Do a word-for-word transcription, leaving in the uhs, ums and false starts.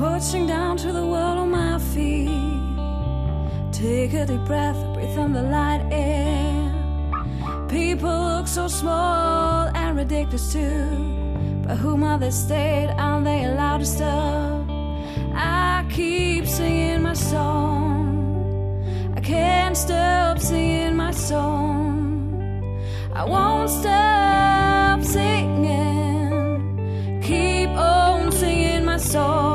pushing down to the world on my feet. Take a deep breath, breathe in the light air. People look so small and ridiculous too, but whom are they stayed? Aren't they allowed to stop? I keep singing my song, I can't stop singing my song. I won't stop singing, keep on singing my song.